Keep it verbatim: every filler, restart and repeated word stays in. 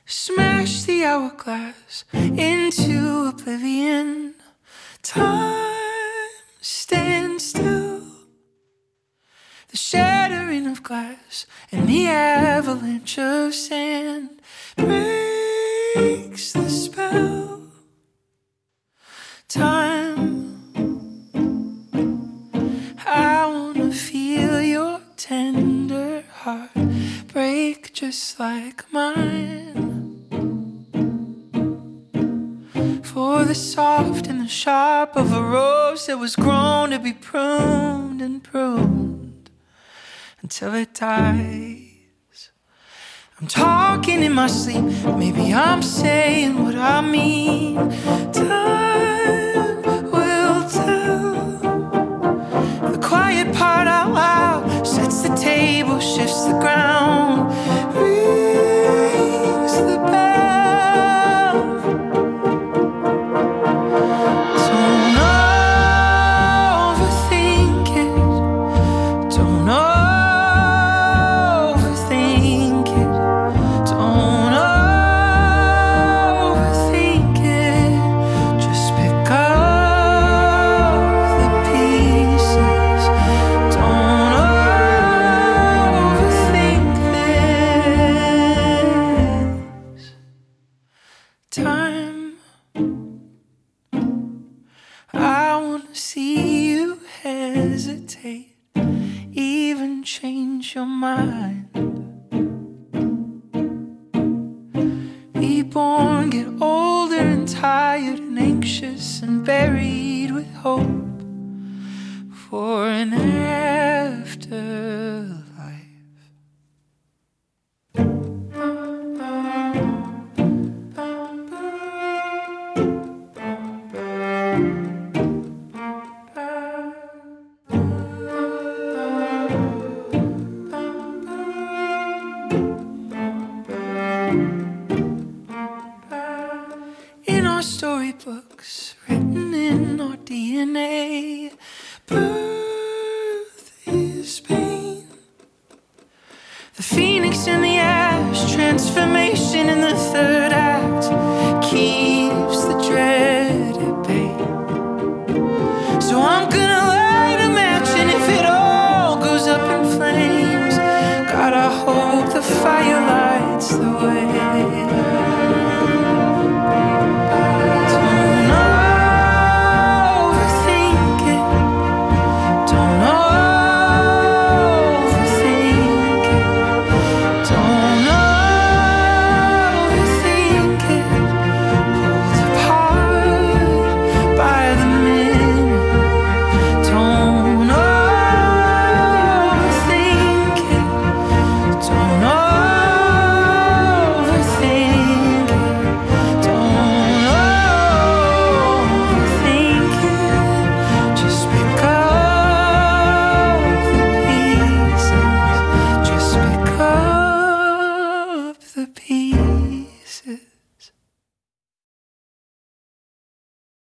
Smash the hourglass into oblivion. Time stands still. The shattering of glass and the avalanche of sand breaks the spell. Time, I wanna feel your tender heart break just like mine. For the soft and the sharp of a rose that was grown to be pruned and pruned until it dies. I'm talking in my sleep, maybe I'm saying what I mean. Time will tell. The quiet part out loud sets the table, shifts the ground, rings the bell. Don't overthink it. Don't overthink it. Don't overthink it. Just pick up the pieces. Don't overthink this. Time, I wanna see you hesitate, even change your mind. Be born, get older and tired and anxious and buried with hope for an afterlife. In our storybooks, written in our D N A, birth is pain. The phoenix in the ash, transformation in the third act.